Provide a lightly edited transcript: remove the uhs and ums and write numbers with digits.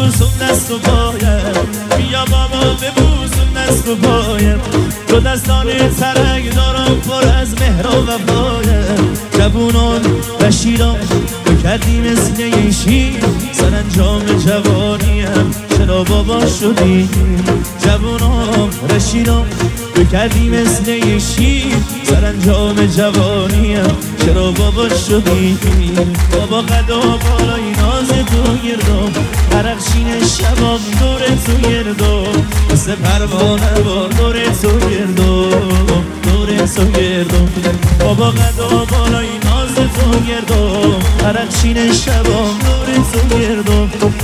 ببوسون دست و پایم، بیا بابا ببوسون دست و پایم. دو دستان ترک دارم پر از مهر و وفایم. جوونان و شیران تو کردی مثل یه شیر، سرانجام جوانیم چرا بابا شدی؟ جوونان و شیران تو کردی مثل یه شیر، سرانجام جوانیم چرا بابا شدی؟ بابا قدا بالای ناز تو گردم، عرقشین شبام دور تو گردم، مثل پروانه با دور تو گردم، دور تو گردم. بابا قدا بالای ناز تو گردم، عرقشین شبام دور تو گردم.